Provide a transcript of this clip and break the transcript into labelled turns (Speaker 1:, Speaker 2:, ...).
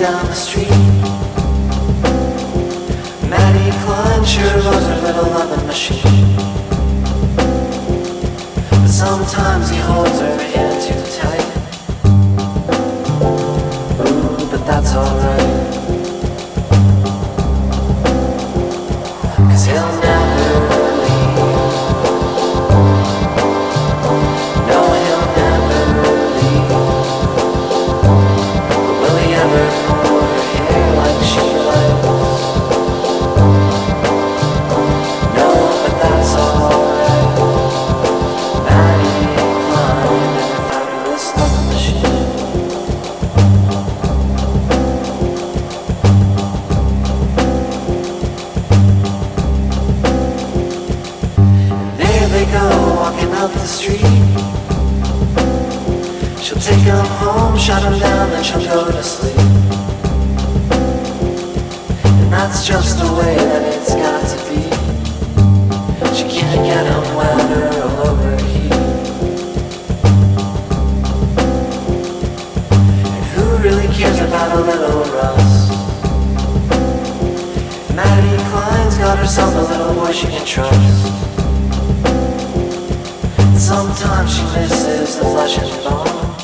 Speaker 1: down the street. Maddie Klein sure loves her little loving machine, but sometimes he holds her hand too tight. Ooh, but that's alright, 'cause he'll never leave. No, he'll never leave. But will he ever pull her hair like she likes? No, but that's alright. Maddie Klein and her fabulous loving machine. They go walking up the street. She'll take him home, shut him down, then she'll go to sleep. And that's just the way that it's got to be. She can't get him wet or he'll overheat. And who really cares about a little rust? If Maddie Klein's got herself a little boy she can trust. Sometimes she misses the flesh and bone.